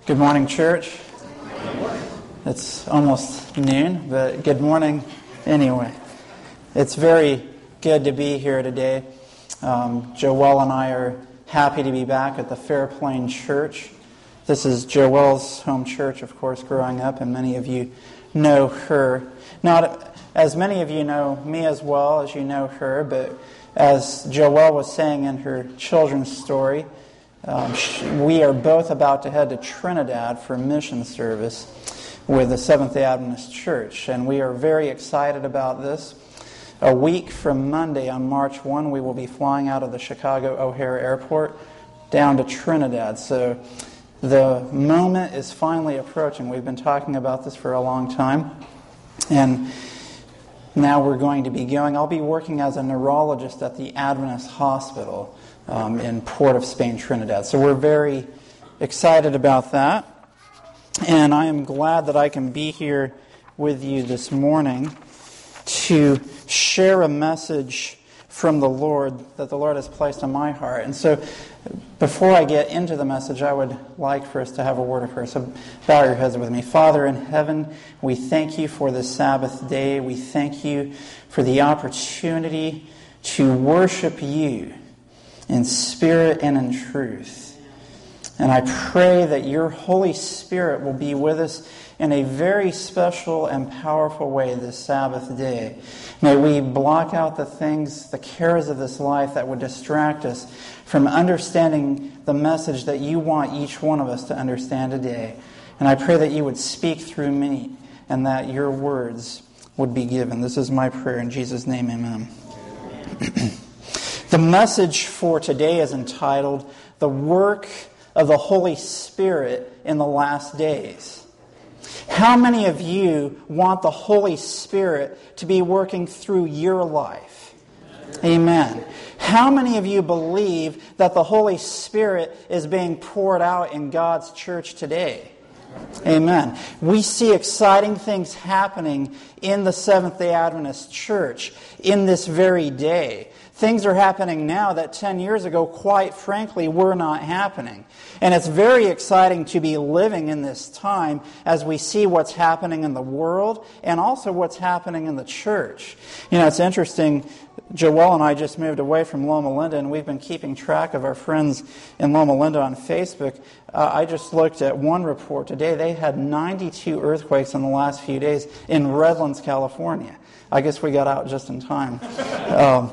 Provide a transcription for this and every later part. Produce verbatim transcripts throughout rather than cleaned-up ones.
Good morning, church. It's almost noon, but good morning anyway. It's very good to be here today. Um, Joelle and I are happy to be back at the Fairplain Church. This is Joelle's home church, of course, growing up, and many of you know her. Not as many of you know me as well as you know her, but as Joelle was saying in her children's story, Um, we are both about to head to Trinidad for mission service with the Seventh-day Adventist Church, and we are very excited about this. A week from Monday, on March first, we will be flying out of the Chicago O'Hare Airport down to Trinidad. So the moment is finally approaching. We've been talking about this for a long time, and now we're going to be going. I'll be working as a neurologist at the Adventist Hospital Um, in Port of Spain, Trinidad. So we're very excited about that. And I am glad that I can be here with you this morning to share a message from the Lord that the Lord has placed on my heart. And so before I get into the message, I would like for us to have a word of prayer. So bow your heads with me. Father in heaven, we thank you for this Sabbath day. We thank you for the opportunity to worship you in spirit and in truth. And I pray that your Holy Spirit will be with us in a very special and powerful way this Sabbath day. May we block out the things, the cares of this life that would distract us from understanding the message that you want each one of us to understand today. And I pray that you would speak through me and that your words would be given. This is my prayer in Jesus' name, amen. The message for today is entitled, The Work of the Holy Spirit in the Last Days. How many of you want the Holy Spirit to be working through your life? Amen. How many of you believe that the Holy Spirit is being poured out in God's church today? Amen. We see exciting things happening in the Seventh-day Adventist Church in this very day. Things are happening now that ten years ago, quite frankly, were not happening. And it's very exciting to be living in this time as we see what's happening in the world and also what's happening in the church. You know, it's interesting. Joelle and I just moved away from Loma Linda, and we've been keeping track of our friends in Loma Linda on Facebook. Uh, I just looked at one report today. They had ninety-two earthquakes in the last few days in Redlands, California. I guess we got out just in time. um,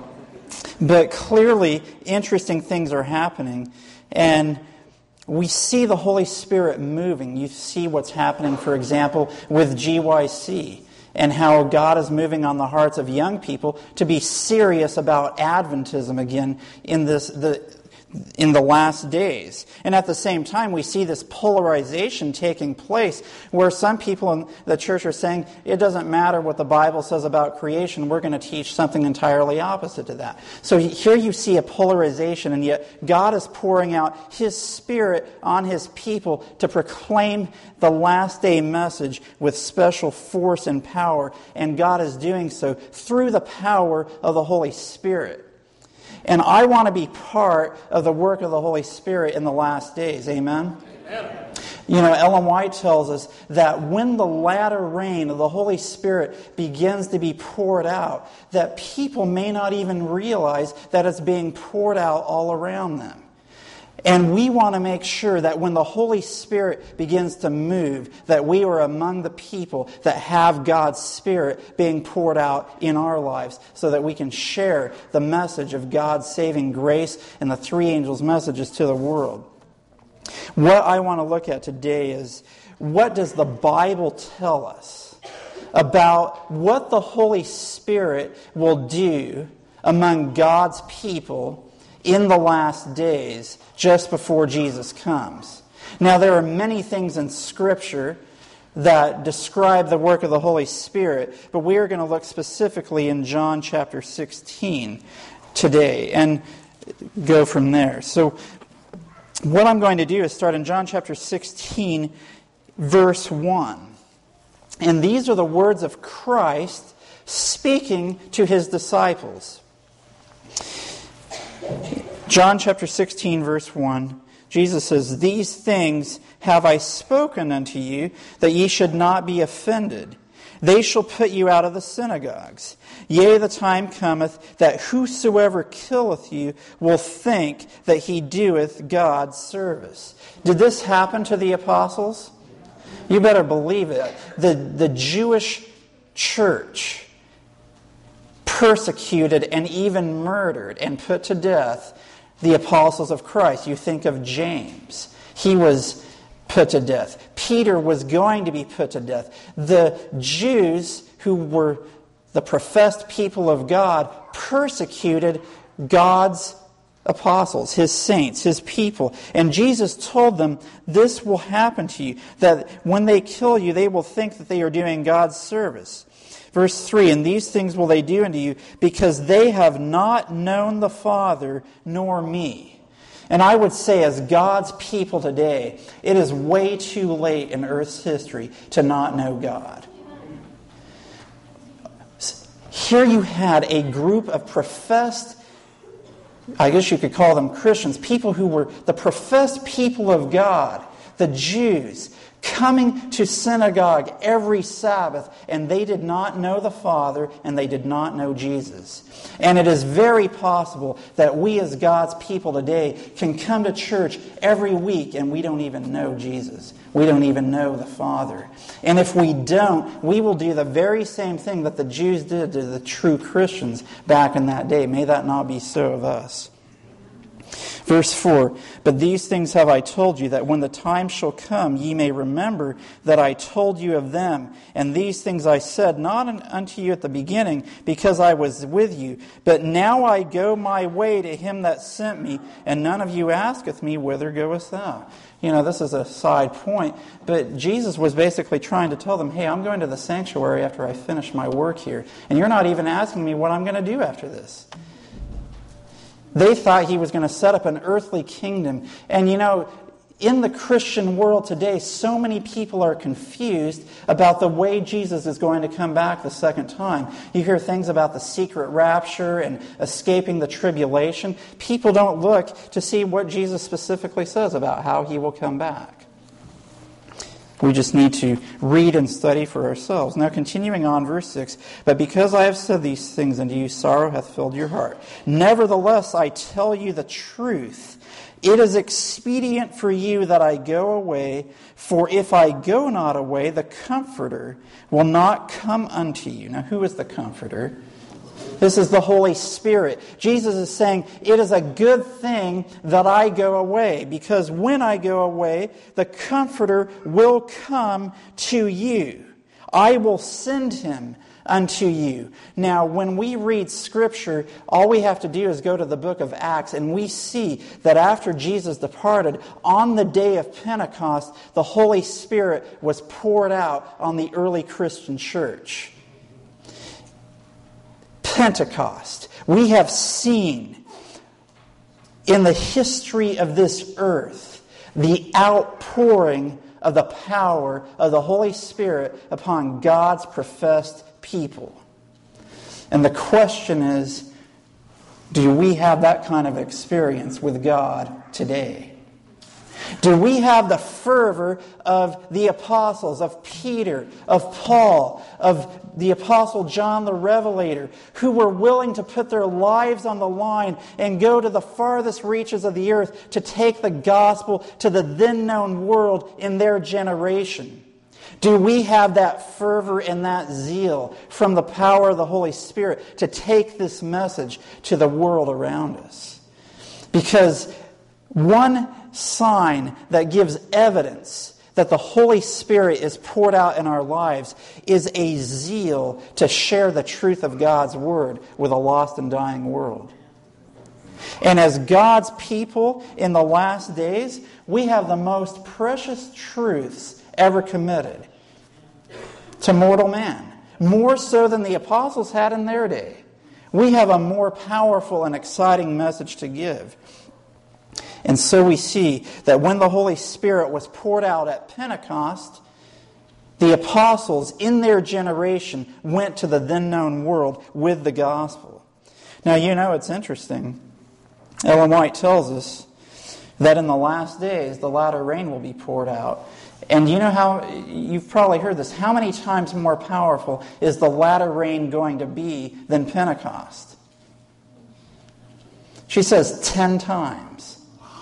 But clearly, interesting things are happening, and we see the Holy Spirit moving. You see what's happening, for example, with G Y C, and how God is moving on the hearts of young people to be serious about Adventism again in this the in the last days. And at the same time, we see this polarization taking place where some people in the church are saying, it doesn't matter what the Bible says about creation, we're going to teach something entirely opposite to that. So here you see a polarization, and yet God is pouring out His Spirit on His people to proclaim the last day message with special force and power, and God is doing so through the power of the Holy Spirit. And I want to be part of the work of the Holy Spirit in the last days. Amen? Amen. You know, Ellen White tells us that when the latter rain of the Holy Spirit begins to be poured out, that people may not even realize that it's being poured out all around them. And we want to make sure that when the Holy Spirit begins to move, that we are among the people that have God's Spirit being poured out in our lives so that we can share the message of God's saving grace and the three angels' messages to the world. What I want to look at today is, what does the Bible tell us about what the Holy Spirit will do among God's people in the last days, just before Jesus comes? Now, there are many things in Scripture that describe the work of the Holy Spirit, but we are going to look specifically in John chapter sixteen today and go from there. So, what I'm going to do is start in John chapter sixteen, verse one. And these are the words of Christ speaking to His disciples. John chapter sixteen, verse one. Jesus says, "These things have I spoken unto you, that ye should not be offended. They shall put you out of the synagogues. Yea, the time cometh, that whosoever killeth you will think that he doeth God's service." Did this happen to the apostles? You better believe it. The, the Jewish church persecuted and even murdered and put to death the apostles of Christ. You think of James. He was put to death. Peter was going to be put to death. The Jews, who were the professed people of God, persecuted God's apostles, His saints, His people. And Jesus told them, this will happen to you, that when they kill you, they will think that they are doing God's service. Verse three, "And these things will they do unto you, because they have not known the Father nor me." And I would say, as God's people today, it is way too late in Earth's history to not know God. Here you had a group of professed, I guess you could call them Christians, people who were the professed people of God, the Jews, coming to synagogue every Sabbath, and they did not know the Father, and they did not know Jesus. And it is very possible that we as God's people today can come to church every week and we don't even know Jesus. We don't even know the Father. And if we don't, we will do the very same thing that the Jews did to the true Christians back in that day. May that not be so of us. Verse four, "But these things have I told you, that when the time shall come, ye may remember that I told you of them. And these things I said not unto you at the beginning, because I was with you. But now I go my way to him that sent me, and none of you asketh me, whither goest thou?" You know, this is a side point, but Jesus was basically trying to tell them, hey, I'm going to the sanctuary after I finish my work here, and you're not even asking me what I'm going to do after this. They thought he was going to set up an earthly kingdom. And you know, in the Christian world today, so many people are confused about the way Jesus is going to come back the second time. You hear things about the secret rapture and escaping the tribulation. People don't look to see what Jesus specifically says about how he will come back. We just need to read and study for ourselves. Now, continuing on, verse six, "But because I have said these things unto you, sorrow hath filled your heart. Nevertheless, I tell you the truth. It is expedient for you that I go away, for if I go not away, the Comforter will not come unto you." Now, who is the Comforter? This is the Holy Spirit. Jesus is saying, it is a good thing that I go away, because when I go away, the Comforter will come to you. I will send him unto you. Now, when we read Scripture, all we have to do is go to the book of Acts, and we see that after Jesus departed, on the day of Pentecost, the Holy Spirit was poured out on the early Christian church. Pentecost. We have seen in the history of this earth the outpouring of the power of the Holy Spirit upon God's professed people. And the question is, do we have that kind of experience with God today? Do we have the fervor of the apostles, of Peter, of Paul, of the apostle John the Revelator, who were willing to put their lives on the line and go to the farthest reaches of the earth to take the gospel to the then known world in their generation? Do we have that fervor and that zeal from the power of the Holy Spirit to take this message to the world around us? Because one sign that gives evidence that the Holy Spirit is poured out in our lives is a zeal to share the truth of God's Word with a lost and dying world. And as God's people in the last days, we have the most precious truths ever committed to mortal man. More so than the apostles had in their day. We have a more powerful and exciting message to give. And so we see that when the Holy Spirit was poured out at Pentecost, the apostles in their generation went to the then known world with the gospel. Now, you know, it's interesting. Ellen White tells us, that in the last days the latter rain will be poured out. And you know how, you've probably heard this, how many times more powerful is the latter rain going to be than Pentecost? She says ten times.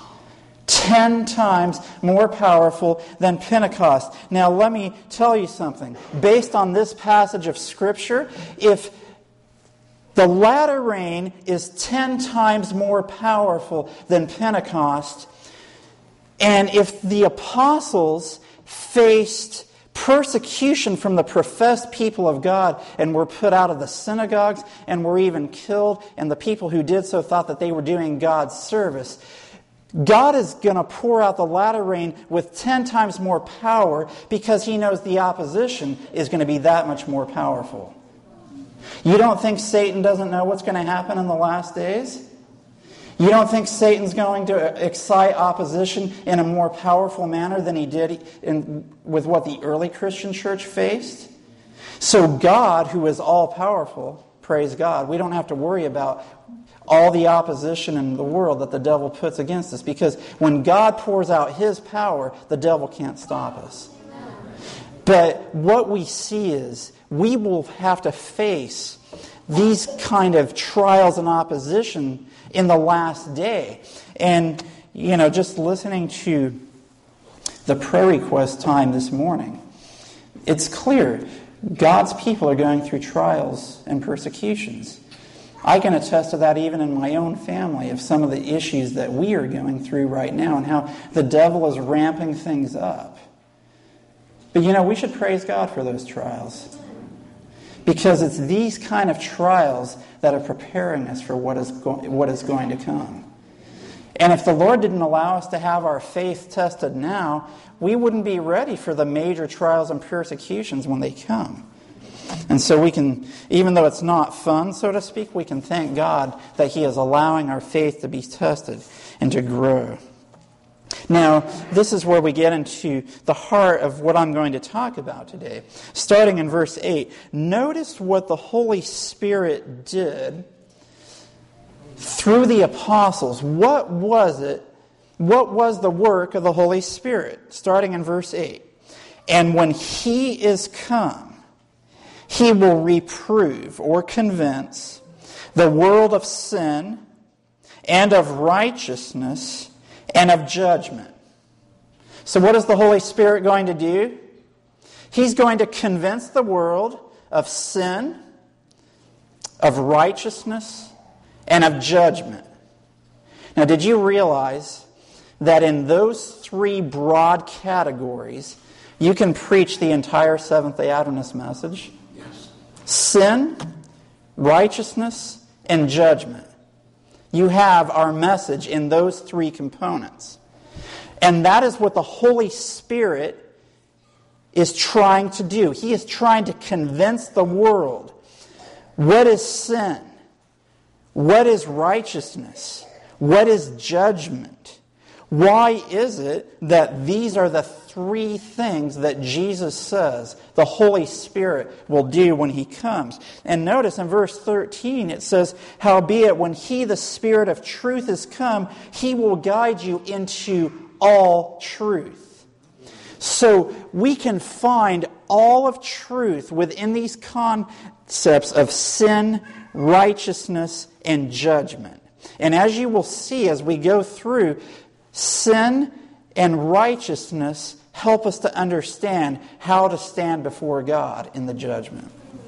Ten times more powerful than Pentecost. Now let me tell you something. Based on this passage of Scripture, if the latter rain is ten times more powerful than Pentecost, and if the apostles faced persecution from the professed people of God and were put out of the synagogues and were even killed, and the people who did so thought that they were doing God's service, God is going to pour out the latter rain with ten times more power because He knows the opposition is going to be that much more powerful. You don't think Satan doesn't know what's going to happen in the last days? You don't think Satan's going to excite opposition in a more powerful manner than he did in, with what the early Christian church faced? So God, who is all-powerful, praise God, we don't have to worry about all the opposition in the world that the devil puts against us, because when God pours out His power, the devil can't stop us. But what we see is we will have to face these kind of trials and opposition in the last day. And, you know, just listening to the prayer request time this morning, it's clear God's people are going through trials and persecutions. I can attest to that even in my own family of some of the issues that we are going through right now and how the devil is ramping things up. But, you know, we should praise God for those trials, because it's these kind of trials that are preparing us for what is go- what is going to come. And if the Lord didn't allow us to have our faith tested now, we wouldn't be ready for the major trials and persecutions when they come. And so we can, even though it's not fun, so to speak, we can thank God that He is allowing our faith to be tested and to grow. Now, this is where we get into the heart of what I'm going to talk about today. Starting in verse eight, notice what the Holy Spirit did through the apostles. What was it? What was the work of the Holy Spirit? Starting in verse eight. And when He is come, He will reprove or convince the world of sin and of righteousness and of judgment. So what is the Holy Spirit going to do? He's going to convince the world of sin, of righteousness, and of judgment. Now, did you realize that in those three broad categories, you can preach the entire Seventh-day Adventist message? Yes. Sin, righteousness, and judgment. You have our message in those three components. And that is what the Holy Spirit is trying to do. He is trying to convince the world. What is sin? What is righteousness? What is judgment? Why is it that these are the three things that Jesus says the Holy Spirit will do when He comes? And notice in verse thirteen it says, howbeit when He, the Spirit of truth, is come, He will guide you into all truth. So we can find all of truth within these concepts of sin, righteousness, and judgment. And as you will see as we go through, sin and righteousness help us to understand how to stand before God in the judgment.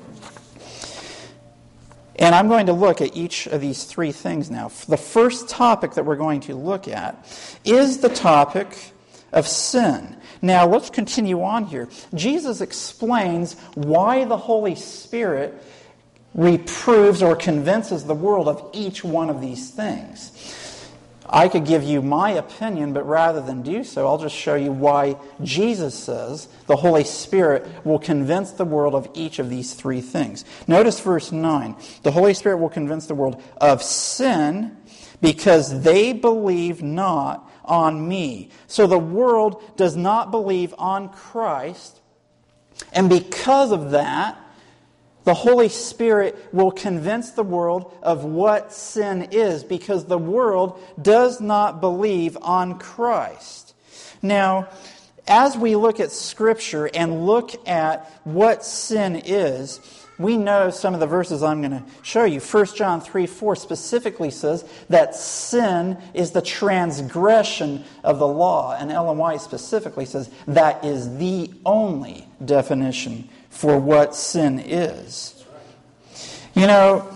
And I'm going to look at each of these three things now. The first topic that we're going to look at is the topic of sin. Now, let's continue on here. Jesus explains why the Holy Spirit reproves or convinces the world of each one of these things. I could give you my opinion, but rather than do so, I'll just show you why Jesus says the Holy Spirit will convince the world of each of these three things. Notice verse nine. The Holy Spirit will convince the world of sin because they believe not on me. So the world does not believe on Christ, and because of that, The Holy Spirit will convince the world of what sin is, because the world does not believe on Christ. Now, as we look at Scripture and look at what sin is, we know some of the verses I'm going to show you. First John three four specifically says that sin is the transgression of the law. And Ellen White specifically says that is the only definition for what sin is. You know,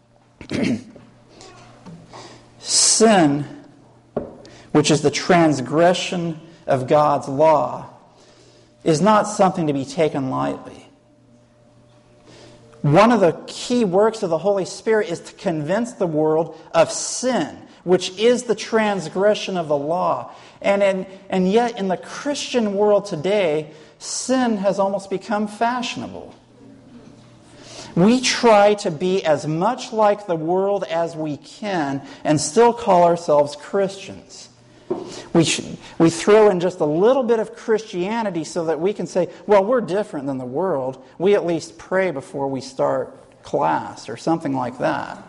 sin, which is the transgression of God's law, is not something to be taken lightly. One of the key works of the Holy Spirit is to convince the world of sin, which is the transgression of the law. And, in, and yet in the Christian world today, sin has almost become fashionable. We try to be as much like the world as we can and still call ourselves Christians. We should, we throw in just a little bit of Christianity so that we can say, well, we're different than the world. We at least pray before we start class or something like that.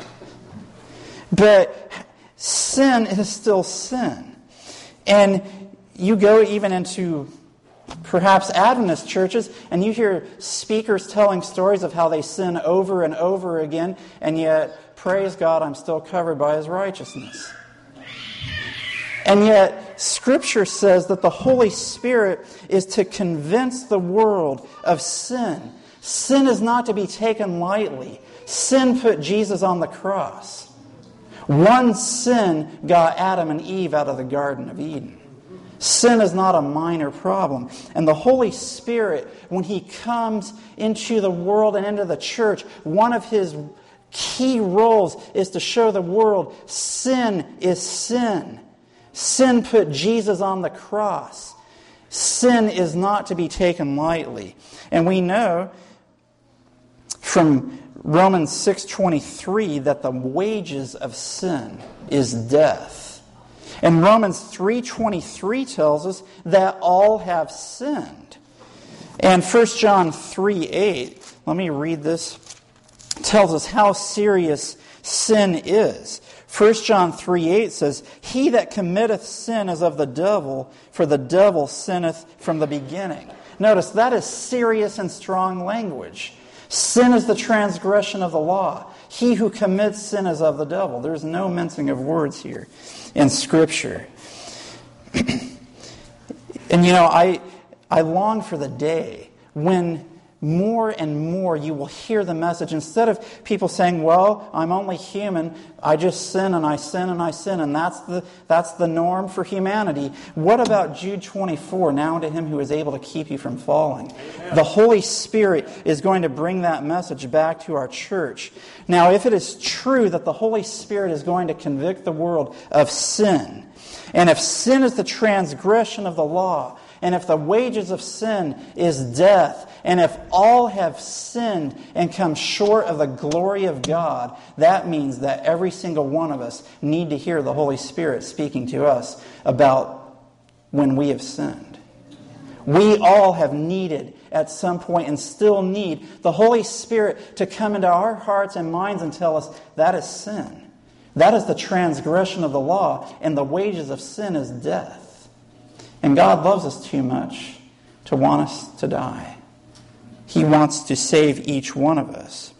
But sin is still sin. And you go even into perhaps Adventist churches and you hear speakers telling stories of how they sin over and over again, and yet, praise God, I'm still covered by His righteousness. And yet, Scripture says that the Holy Spirit is to convince the world of sin. Sin is not to be taken lightly. Sin put Jesus on the cross. One sin got Adam and Eve out of the Garden of Eden. Sin is not a minor problem. And the Holy Spirit, when He comes into the world and into the church, one of His key roles is to show the world sin is sin. Sin put Jesus on the cross. Sin is not to be taken lightly. And we know from Romans six twenty-three that the wages of sin is death. And Romans three twenty-three tells us that all have sinned. And First John three eight, let me read this, tells us how serious sin is. First John three eight says, "He that committeth sin is of the devil, for the devil sinneth from the beginning." Notice, that is serious and strong language. Sin is the transgression of the law. He who commits sin is of the devil. There's no mincing of words here in Scripture. And you know, I, I long for the day when more and more you will hear the message. Instead of people saying, well, I'm only human, I just sin and I sin and I sin, and that's the that's the norm for humanity. What about Jude twenty-four? Now unto Him who is able to keep you from falling. Amen. The Holy Spirit is going to bring that message back to our church. Now, if it is true that the Holy Spirit is going to convict the world of sin, and if sin is the transgression of the law, and if the wages of sin is death, and if all have sinned and come short of the glory of God, that means that every single one of us need to hear the Holy Spirit speaking to us about when we have sinned. We all have needed at some point and still need the Holy Spirit to come into our hearts and minds and tell us that is sin. That is the transgression of the law, and the wages of sin is death. And God loves us too much to want us to die. He wants to save each one of us.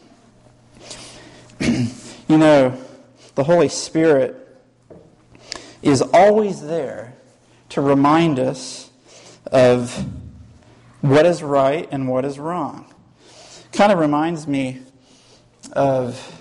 You know, the Holy Spirit is always there to remind us of what is right and what is wrong. Kind of reminds me of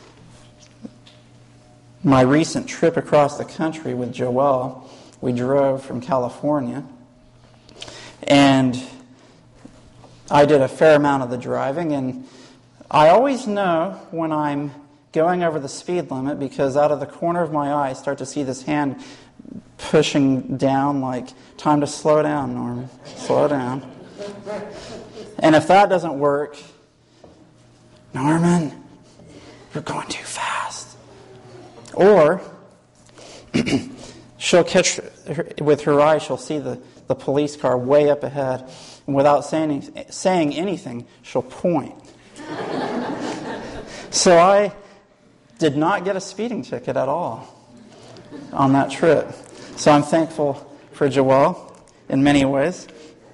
my recent trip across the country with Joelle. We drove from California, and I did a fair amount of the driving, and I always know when I'm going over the speed limit because out of the corner of my eye I start to see this hand pushing down like, time to slow down, Norman, slow down. And if that doesn't work, Norman, you're going too fast. Or she'll catch, with her eye, she'll see the, the police car way up ahead. And without saying, saying anything, she'll point. So I did not get a speeding ticket at all on that trip. So I'm thankful for Joelle in many ways.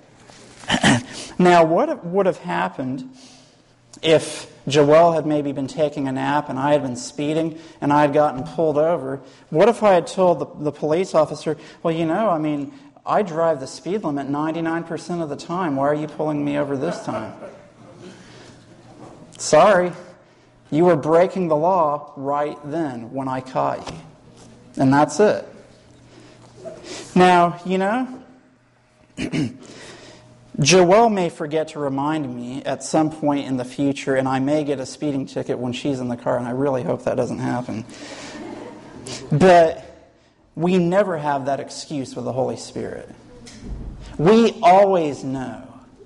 Now, what would have happened if Joelle had maybe been taking a nap and I had been speeding and I had gotten pulled over? What if I had told the, the police officer, well, you know, I mean, I drive the speed limit ninety-nine percent of the time. Why are you pulling me over this time? Sorry, you were breaking the law right then when I caught you. And that's it. Now, you know, Joelle may forget to remind me at some point in the future, and I may get a speeding ticket when she's in the car, and I really hope that doesn't happen. But we never have that excuse with the Holy Spirit. We always know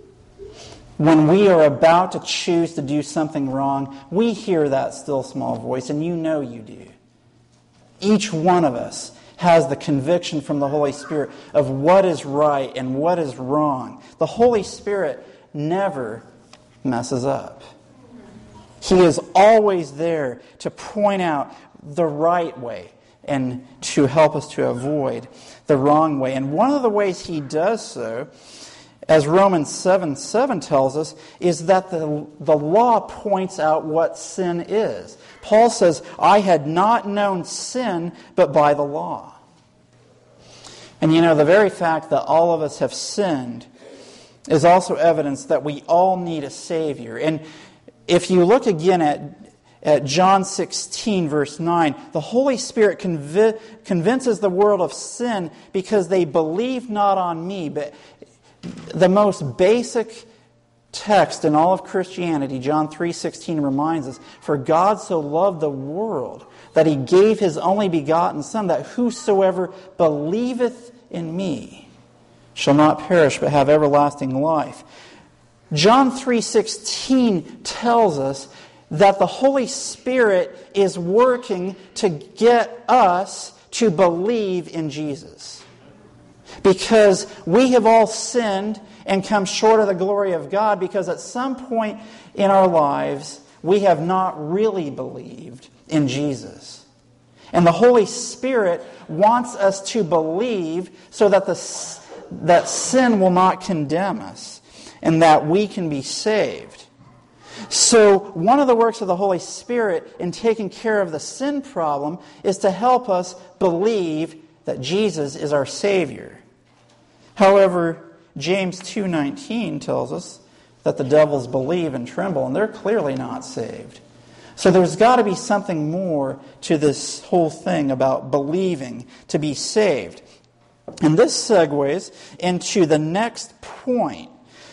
when we are about to choose to do something wrong, we hear that still small voice, and you know you do. Each one of us has the conviction from the Holy Spirit of what is right and what is wrong. The Holy Spirit never messes up. He is always there to point out the right way and to help us to avoid the wrong way. And one of the ways He does so, as Romans seven seven tells us, is that the, the law points out what sin is. Paul says, I had not known sin but by the law. And you know, the very fact that all of us have sinned is also evidence that we all need a Savior. And if you look again at, at John sixteen, verse nine, the Holy Spirit conv- convinces the world of sin because they believe not on me. But the most basic text in all of Christianity, John three sixteen, reminds us, for God so loved the world that He gave His only begotten Son, that whosoever believeth in me shall not perish but have everlasting life. John three sixteen tells us that the Holy Spirit is working to get us to believe in Jesus. Because we have all sinned and come short of the glory of God, because at some point in our lives we have not really believed in Jesus. And the Holy Spirit wants us to believe so that the that sin will not condemn us and that we can be saved. So one of the works of the Holy Spirit in taking care of the sin problem is to help us believe that Jesus is our Savior. However, James two nineteen tells us that the devils believe and tremble, and they're clearly not saved. So there's got to be something more to this whole thing about believing to be saved. And this segues into the next point.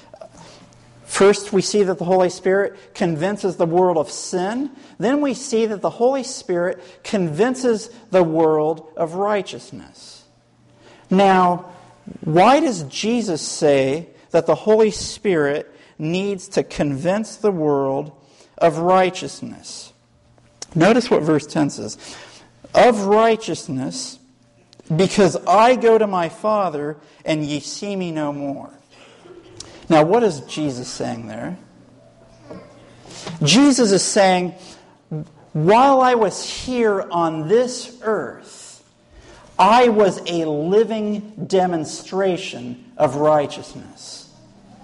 First, we see that the Holy Spirit convinces the world of sin. Then we see that the Holy Spirit convinces the world of righteousness. Now, why does Jesus say that the Holy Spirit needs to convince the world of righteousness? Notice what verse ten says. Of righteousness, because I go to my Father, and ye see me no more. Now, what is Jesus saying there? Jesus is saying, while I was here on this earth, I was a living demonstration of righteousness.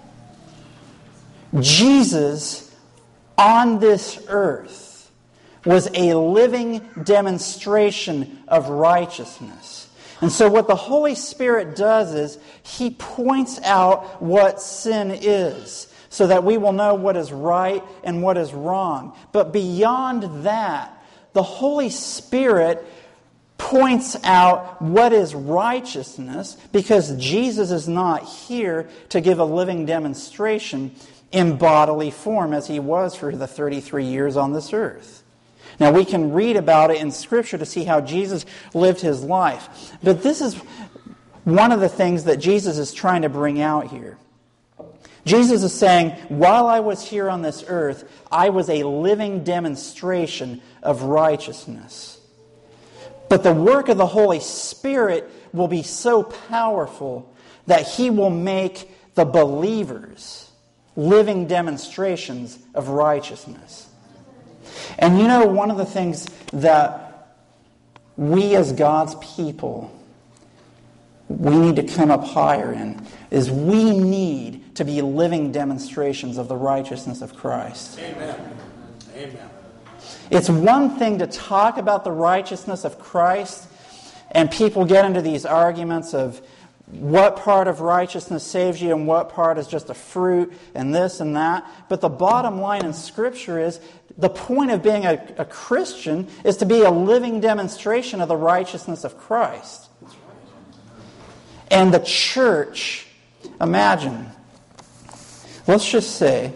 Jesus, on this earth, was a living demonstration of righteousness. And so what the Holy Spirit does is He points out what sin is, so that we will know what is right and what is wrong. But beyond that, the Holy Spirit points out what is righteousness, because Jesus is not here to give a living demonstration in bodily form as He was for the thirty-three years on this earth. Now, we can read about it in Scripture to see how Jesus lived His life. But this is one of the things that Jesus is trying to bring out here. Jesus is saying, while I was here on this earth, I was a living demonstration of righteousness. But the work of the Holy Spirit will be so powerful that He will make the believers living demonstrations of righteousness. And you know, one of the things that we as God's people, we need to come up higher in, is we need to be living demonstrations of the righteousness of Christ. Amen. Amen. It's one thing to talk about the righteousness of Christ, and people get into these arguments of what part of righteousness saves you and what part is just a fruit and this and that. But the bottom line in Scripture is the point of being a, a Christian is to be a living demonstration of the righteousness of Christ. And the church, imagine, let's just say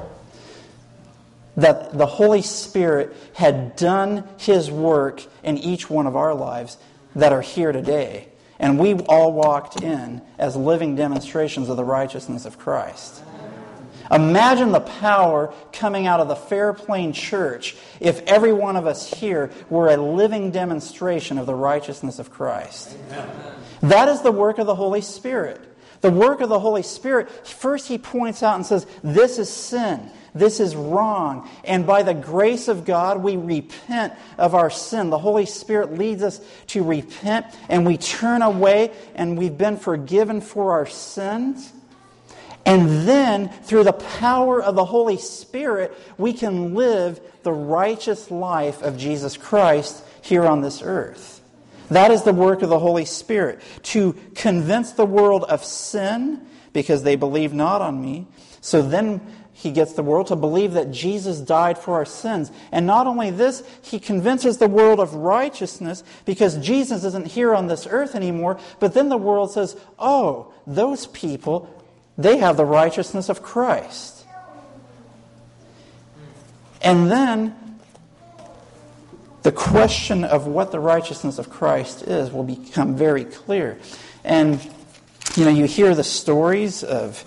that the Holy Spirit had done His work in each one of our lives that are here today. And we all walked in as living demonstrations of the righteousness of Christ. Imagine the power coming out of the Fairplain Church if every one of us here were a living demonstration of the righteousness of Christ. Amen. That is the work of the Holy Spirit. The work of the Holy Spirit, first He points out and says, this is sin. This is wrong. And by the grace of God, we repent of our sin. The Holy Spirit leads us to repent, and we turn away, and we've been forgiven for our sins. And then, through the power of the Holy Spirit, we can live the righteous life of Jesus Christ here on this earth. That is the work of the Holy Spirit, to convince the world of sin, because they believe not on me. So then He gets the world to believe that Jesus died for our sins. And not only this, He convinces the world of righteousness because Jesus isn't here on this earth anymore. But then the world says, oh, those people, they have the righteousness of Christ. And then the question of what the righteousness of Christ is will become very clear. And, you know, you hear the stories of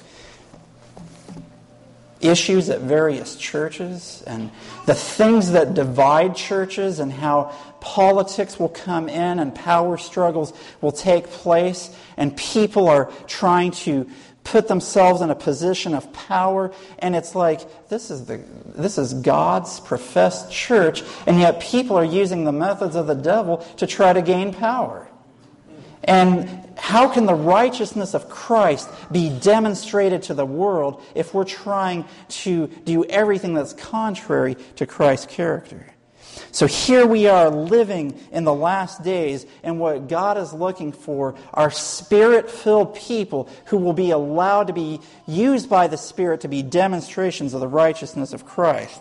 issues at various churches and the things that divide churches and how politics will come in and power struggles will take place and people are trying to put themselves in a position of power, and it's like this is the this is God's professed church, and yet people are using the methods of the devil to try to gain power. And how can the righteousness of Christ be demonstrated to the world if we're trying to do everything that's contrary to Christ's character? So here we are living in the last days, and what God is looking for are Spirit-filled people who will be allowed to be used by the Spirit to be demonstrations of the righteousness of Christ.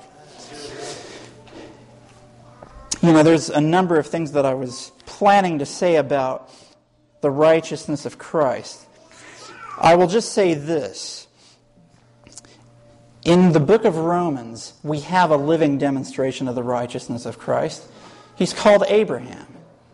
You know, there's a number of things that I was planning to say about the righteousness of Christ. I will just say this. In the book of Romans, we have a living demonstration of the righteousness of Christ. He's called Abraham.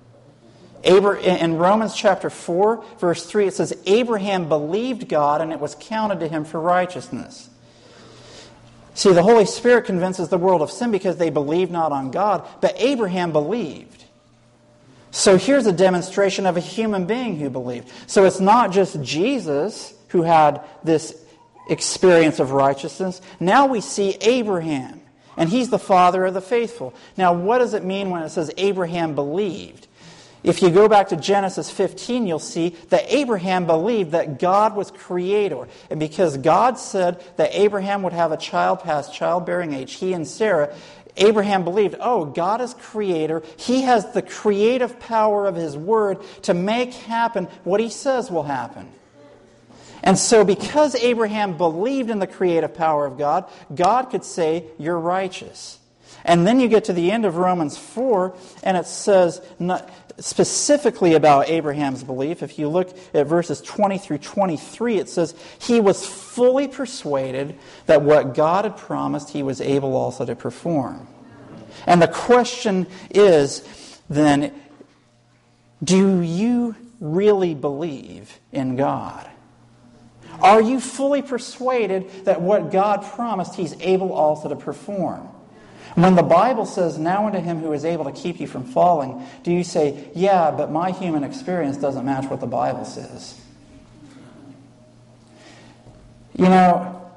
In Romans chapter four, verse three, it says, Abraham believed God and it was counted to him for righteousness. See, the Holy Spirit convinces the world of sin because they believe not on God, but Abraham believed. So here's a demonstration of a human being who believed. So it's not just Jesus who had this experience of righteousness. Now we see Abraham, and he's the father of the faithful. Now, what does it mean when it says Abraham believed? If you go back to Genesis fifteen, you'll see that Abraham believed that God was creator. And because God said that Abraham would have a child past childbearing age, he and Sarah, Abraham believed, oh, God is creator. He has the creative power of His Word to make happen what He says will happen. And so because Abraham believed in the creative power of God, God could say, you're righteous. And then you get to the end of Romans four, and it says not specifically about Abraham's belief. If you look at verses twenty through twenty-three, it says, he was fully persuaded that what God had promised, he was able also to perform. And the question is, then, do you really believe in God? Are you fully persuaded that what God promised, He's able also to perform? When the Bible says, now unto Him who is able to keep you from falling, do you say, yeah, but my human experience doesn't match what the Bible says? You know,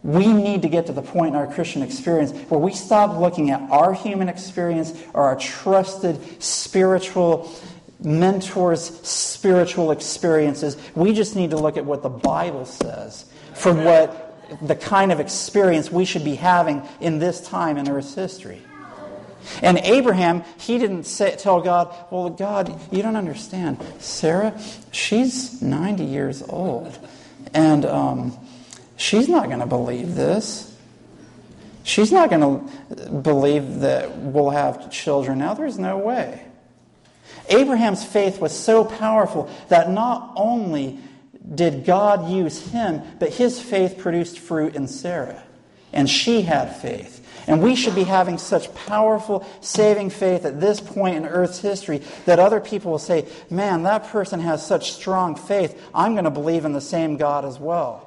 We need to get to the point in our Christian experience where we stop looking at our human experience or our trusted spiritual mentors' spiritual experiences. We just need to look at what the Bible says for what the kind of experience we should be having in this time in Earth's history. And Abraham, he didn't say, tell God, well, God, you don't understand. Sarah, she's ninety years old. And um, she's not going to believe this. She's not going to believe that we'll have children now. There's no way. Abraham's faith was so powerful that not only did God use him, but his faith produced fruit in Sarah. And she had faith. And we should be having such powerful, saving faith at this point in Earth's history that other people will say, man, that person has such strong faith. I'm going to believe in the same God as well.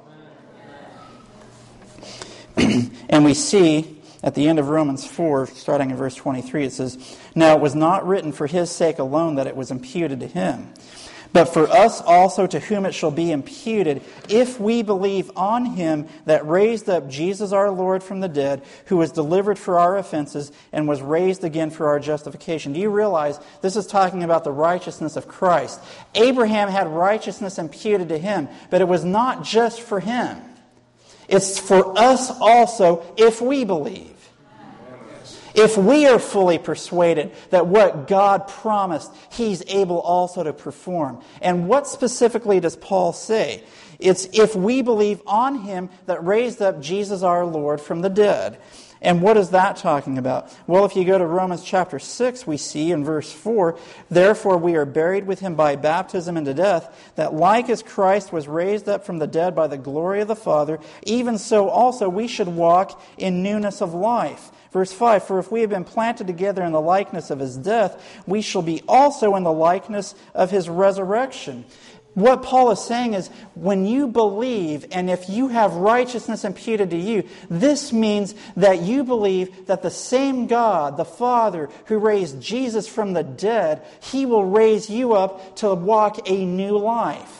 And we see at the end of Romans four, starting in verse twenty-three, it says, now it was not written for his sake alone that it was imputed to him, but for us also to whom it shall be imputed, if we believe on him that raised up Jesus our Lord from the dead, who was delivered for our offenses and was raised again for our justification. Do you realize this is talking about the righteousness of Christ? Abraham had righteousness imputed to him, but it was not just for him. It's for us also if we believe. If we are fully persuaded that what God promised, He's able also to perform. And what specifically does Paul say? It's if we believe on Him that raised up Jesus our Lord from the dead. And what is that talking about? Well, if you go to Romans chapter six, we see in verse four, therefore we are buried with Him by baptism into death, that like as Christ was raised up from the dead by the glory of the Father, even so also we should walk in newness of life. Verse five, for if we have been planted together in the likeness of His death, we shall be also in the likeness of His resurrection. What Paul is saying is, when you believe, and if you have righteousness imputed to you, this means that you believe that the same God, the Father, who raised Jesus from the dead, He will raise you up to walk a new life.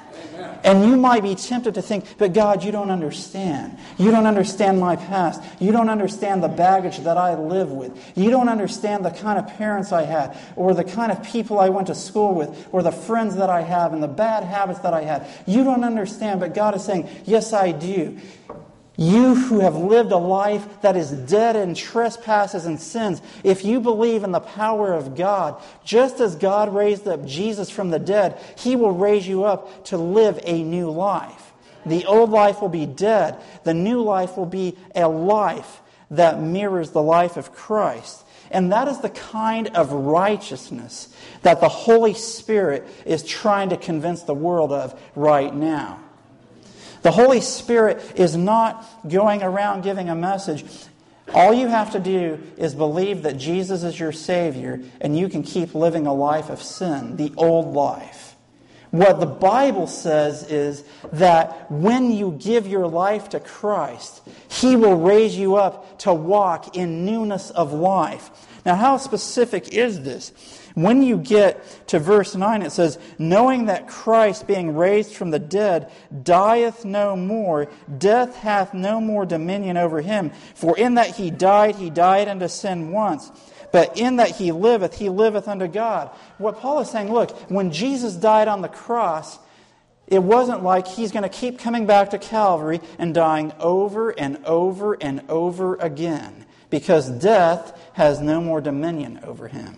And you might be tempted to think, but God, you don't understand. You don't understand my past. You don't understand the baggage that I live with. You don't understand the kind of parents I had, or the kind of people I went to school with, or the friends that I have, and the bad habits that I had. You don't understand, but God is saying, yes, I do. You who have lived a life that is dead in trespasses and sins, if you believe in the power of God, just as God raised up Jesus from the dead, He will raise you up to live a new life. The old life will be dead. The new life will be a life that mirrors the life of Christ. And that is the kind of righteousness that the Holy Spirit is trying to convince the world of right now. The Holy Spirit is not going around giving a message. All you have to do is believe that Jesus is your Savior, and you can keep living a life of sin, the old life. What the Bible says is that when you give your life to Christ, He will raise you up to walk in newness of life. Now, how specific is this? When you get to verse nine, it says, knowing that Christ, being raised from the dead, dieth no more, death hath no more dominion over Him. For in that He died, He died unto sin once. But in that He liveth, He liveth unto God. What Paul is saying, look, when Jesus died on the cross, it wasn't like He's going to keep coming back to Calvary and dying over and over and over again. Because death has no more dominion over Him.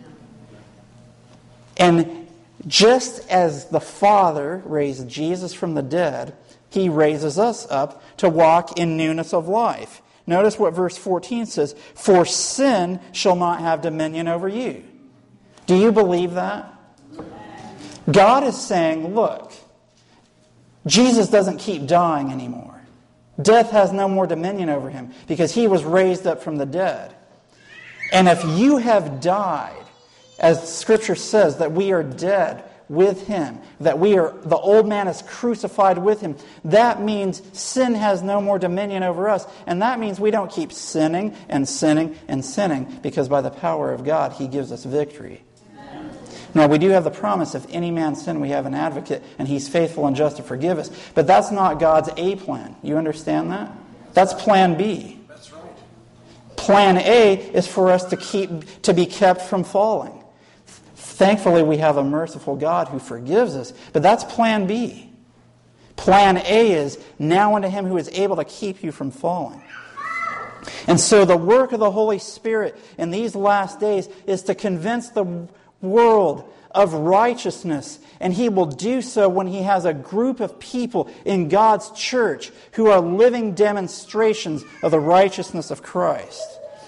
And just as the Father raised Jesus from the dead, He raises us up to walk in newness of life. Notice what verse fourteen says, for sin shall not have dominion over you. Do you believe that? God is saying, look, Jesus doesn't keep dying anymore. Death has no more dominion over Him because He was raised up from the dead. And if you have died, as Scripture says, that we are dead with Him, that we are, the old man is crucified with Him, that means sin has no more dominion over us. And that means we don't keep sinning and sinning and sinning, because by the power of God, He gives us victory. Amen. Now, we do have the promise, if any man sin, we have an advocate, and He's faithful and just to forgive us. But that's not God's A plan. You understand that? That's plan B. That's right. Plan A is for us to keep to be kept from falling. Thankfully, we have a merciful God who forgives us, but that's plan B. Plan A is, now unto Him who is able to keep you from falling. And so the work of the Holy Spirit in these last days is to convince the world of righteousness. And He will do so when He has a group of people in God's church who are living demonstrations of the righteousness of Christ.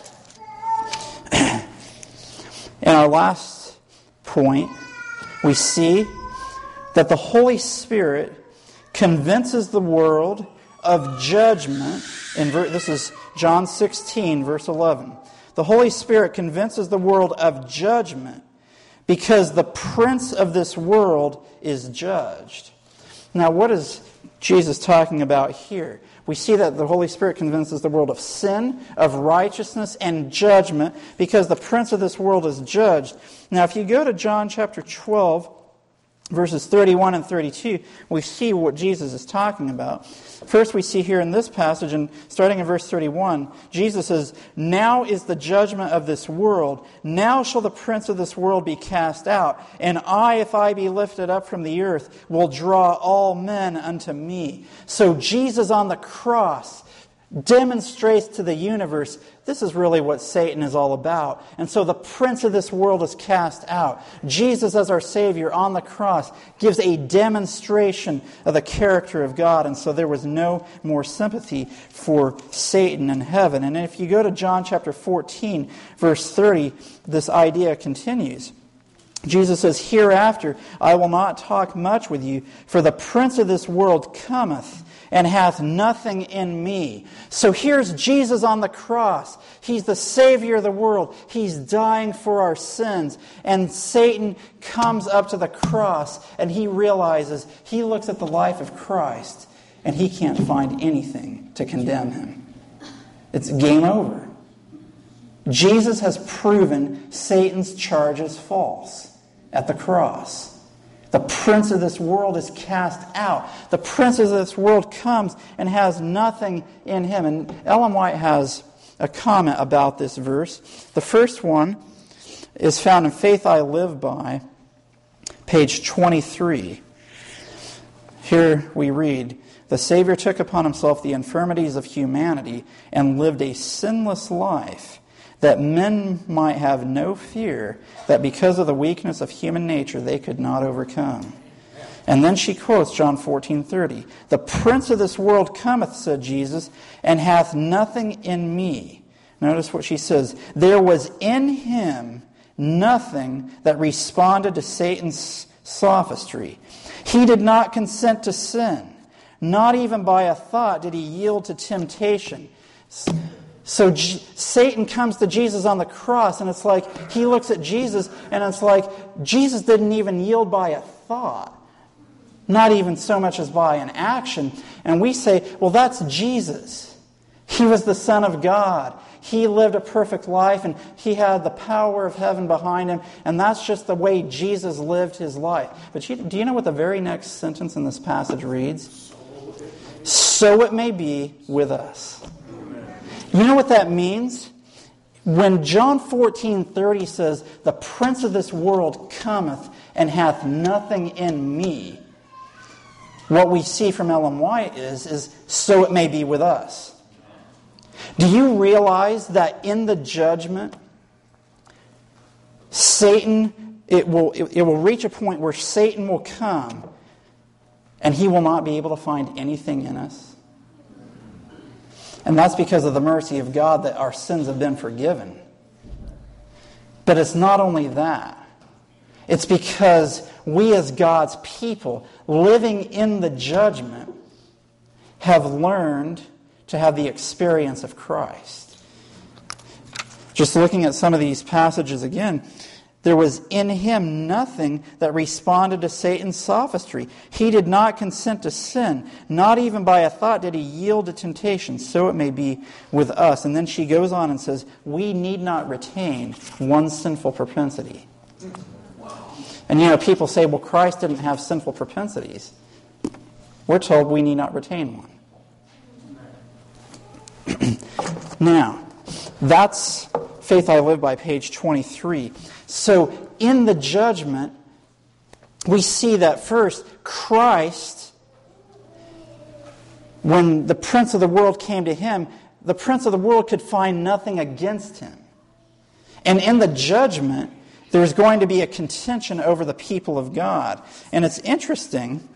In our last point, we see that the Holy Spirit convinces the world of judgment. In ver- this is John sixteen, verse eleven. The Holy Spirit convinces the world of judgment because the prince of this world is judged. Now, what is Jesus talking about here? We see that the Holy Spirit convinces the world of sin, of righteousness, and judgment because the prince of this world is judged. Now, if you go to John chapter twelve, verses thirty-one and thirty-two, we see what Jesus is talking about. First, we see here in this passage, and starting in verse thirty-one, Jesus says, "Now is the judgment of this world. Now shall the prince of this world be cast out. And I, if I be lifted up from the earth, will draw all men unto me." So Jesus on the cross demonstrates to the universe, this is really what Satan is all about. And so the prince of this world is cast out. Jesus, as our Savior on the cross, gives a demonstration of the character of God. And so there was no more sympathy for Satan in heaven. And if you go to John chapter fourteen, verse thirty, this idea continues. Jesus says, "Hereafter I will not talk much with you, for the prince of this world cometh, and hath nothing in me." So here's Jesus on the cross. He's the Savior of the world. He's dying for our sins. And Satan comes up to the cross and he realizes, he looks at the life of Christ and he can't find anything to condemn him. It's game over. Jesus has proven Satan's charges false at the cross. The prince of this world is cast out. The prince of this world comes and has nothing in him. And Ellen White has a comment about this verse. The first one is found in Faith I Live By, page twenty-three. Here we read, "The Savior took upon Himself the infirmities of humanity and lived a sinless life, that men might have no fear that because of the weakness of human nature they could not overcome." And then she quotes John fourteen thirty. "The prince of this world cometh," said Jesus, "and hath nothing in me." Notice what she says. There was in Him nothing that responded to Satan's sophistry. He did not consent to sin. Not even by a thought did He yield to temptation. So G- Satan comes to Jesus on the cross, and it's like he looks at Jesus, and it's like Jesus didn't even yield by a thought. Not even so much as by an action. And we say, well, that's Jesus. He was the Son of God. He lived a perfect life, and He had the power of heaven behind Him, and that's just the way Jesus lived His life. But you, do you know what the very next sentence in this passage reads? So it may be with us. You know what that means? When John fourteen thirty says, "The prince of this world cometh and hath nothing in me," what we see from Ellen White is, is so it may be with us. Do you realize that in the judgment, Satan, it will, it, it will reach a point where Satan will come and he will not be able to find anything in us? And that's because of the mercy of God that our sins have been forgiven. But it's not only that. It's because we as God's people, living in the judgment, have learned to have the experience of Christ. Just looking at some of these passages again, there was in Him nothing that responded to Satan's sophistry. He did not consent to sin. Not even by a thought did He yield to temptation. So it may be with us. And then she goes on and says, we need not retain one sinful propensity. And you know, people say, well, Christ didn't have sinful propensities. We're told we need not retain one. Now, that's Faith I Live By, page twenty-three. So, in the judgment, we see that first, Christ, when the prince of the world came to him, the prince of the world could find nothing against him. And in the judgment, there's going to be a contention over the people of God. And it's interesting,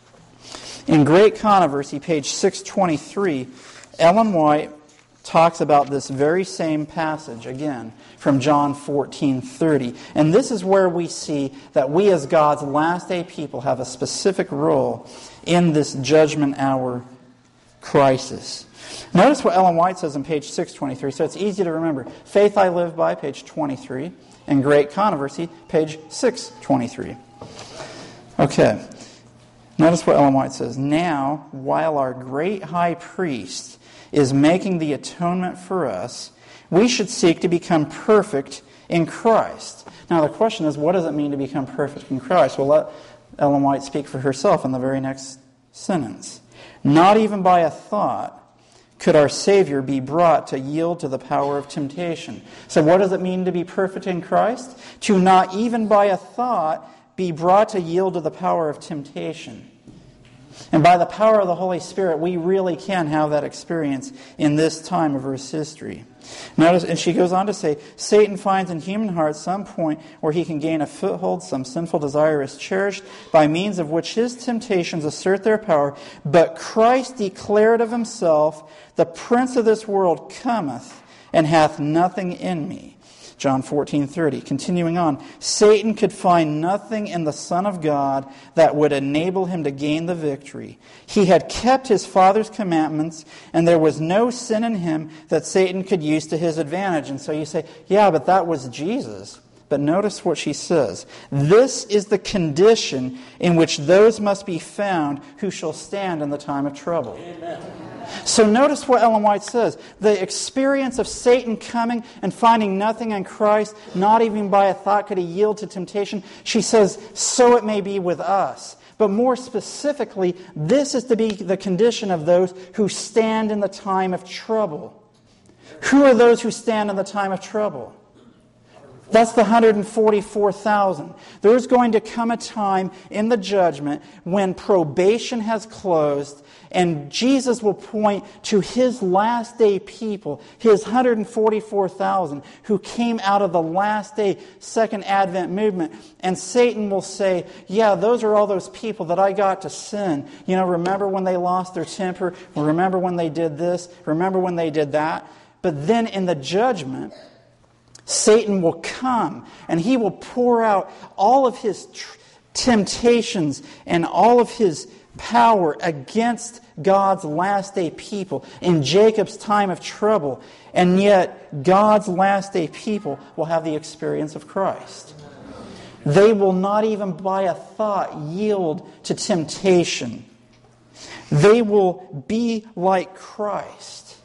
in Great Controversy, page six twenty-three, Ellen White talks about this very same passage, again, from John fourteen thirty. And this is where we see that we as God's last day people have a specific role in this judgment hour crisis. Notice what Ellen White says on page six twenty-three, so it's easy to remember. Faith I Live By, page twenty-three, and Great Controversy, page six twenty-three. Okay, notice what Ellen White says. Now, while our great high priest is making the atonement for us, we should seek to become perfect in Christ. Now the question is, what does it mean to become perfect in Christ? Well, let Ellen White speak for herself in the very next sentence. Not even by a thought could our Savior be brought to yield to the power of temptation. So what does it mean to be perfect in Christ? To not even by a thought be brought to yield to the power of temptation. And by the power of the Holy Spirit, we really can have that experience in this time of Earth's history. Notice, and she goes on to say, Satan finds in human hearts some point where he can gain a foothold, some sinful desire is cherished, by means of which his temptations assert their power. But Christ declared of himself, the prince of this world cometh, and hath nothing in me. John fourteen thirty. Continuing on, Satan could find nothing in the Son of God that would enable him to gain the victory. He had kept his Father's commandments, and there was no sin in him that Satan could use to his advantage. And so you say, yeah, but that was Jesus. But notice what she says. This is the condition in which those must be found who shall stand in the time of trouble. Amen. So notice what Ellen White says. The experience of Satan coming and finding nothing in Christ, not even by a thought could he yield to temptation. She says, so it may be with us. But more specifically, this is to be the condition of those who stand in the time of trouble. Who are those who stand in the time of trouble? That's the one hundred forty-four thousand. There's going to come a time in the judgment when probation has closed and Jesus will point to his last day people, his one hundred forty-four thousand who came out of the last day Second Advent movement. And Satan will say, yeah, those are all those people that I got to sin. You know, remember when they lost their temper? Remember when they did this? Remember when they did that? But then in the judgment, Satan will come and he will pour out all of his tr- temptations and all of his power against God's last day people in Jacob's time of trouble. And yet God's last day people will have the experience of Christ. They will not even by a thought yield to temptation. They will be like Christ.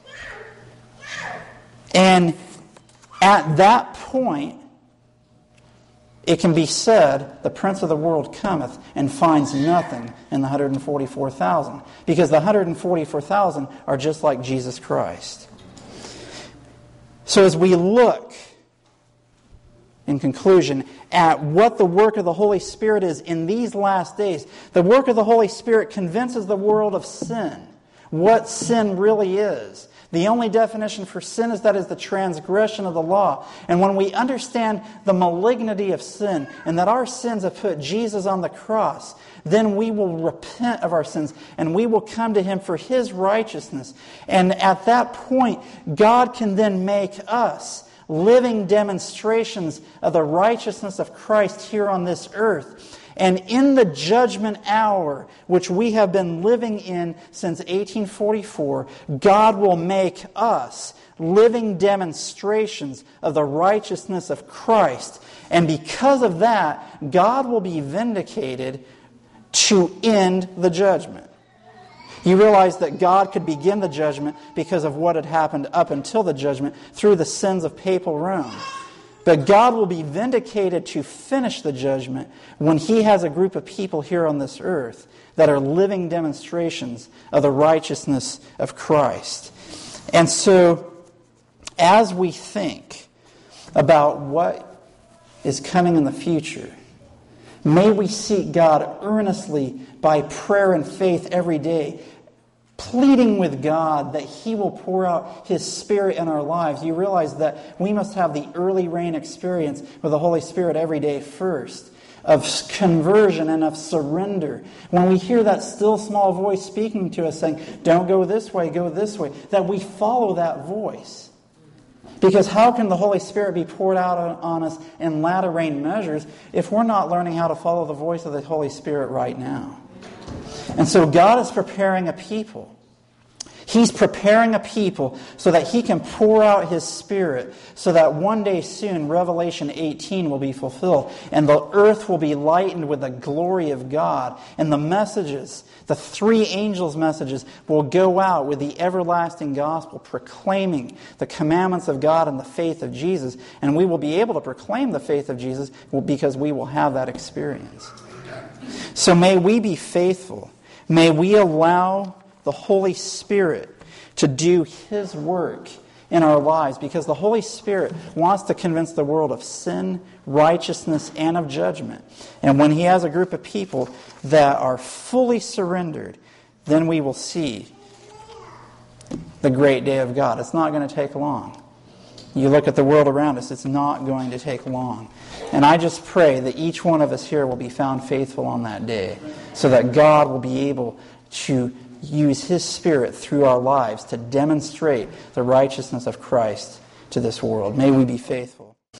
And at that point, it can be said, the prince of the world cometh and finds nothing in the one hundred forty-four thousand. Because the one hundred forty-four thousand are just like Jesus Christ. So as we look, in conclusion, at what the work of the Holy Spirit is in these last days, the work of the Holy Spirit convinces the world of sin, what sin really is. The only definition for sin is that is the transgression of the law. And when we understand the malignity of sin and that our sins have put Jesus on the cross, then we will repent of our sins and we will come to Him for His righteousness. And at that point, God can then make us living demonstrations of the righteousness of Christ here on this earth. And in the judgment hour, which we have been living in since eighteen forty-four, God will make us living demonstrations of the righteousness of Christ. And because of that, God will be vindicated to end the judgment. You realize that God could begin the judgment because of what had happened up until the judgment through the sins of papal Rome. But God will be vindicated to finish the judgment when He has a group of people here on this earth that are living demonstrations of the righteousness of Christ. And so, as we think about what is coming in the future, may we seek God earnestly by prayer and faith every day, pleading with God that He will pour out His Spirit in our lives. You realize that we must have the early rain experience with the Holy Spirit every day first, of conversion and of surrender. When we hear that still small voice speaking to us saying, don't go this way, go this way, that we follow that voice. Because how can the Holy Spirit be poured out on us in latter rain measures if we're not learning how to follow the voice of the Holy Spirit right now? And so God is preparing a people. He's preparing a people so that He can pour out His Spirit, so that one day soon Revelation eighteen will be fulfilled, and the earth will be lightened with the glory of God, and the messages, the three angels' messages, will go out with the everlasting gospel, proclaiming the commandments of God and the faith of Jesus, and we will be able to proclaim the faith of Jesus because we will have that experience. So may we be faithful. May we allow the Holy Spirit to do His work in our lives, because the Holy Spirit wants to convince the world of sin, righteousness, and of judgment. And when He has a group of people that are fully surrendered, then we will see the great day of God. It's not going to take long. You look at the world around us, it's not going to take long. And I just pray that each one of us here will be found faithful on that day, so that God will be able to use His Spirit through our lives to demonstrate the righteousness of Christ to this world. May we be faithful.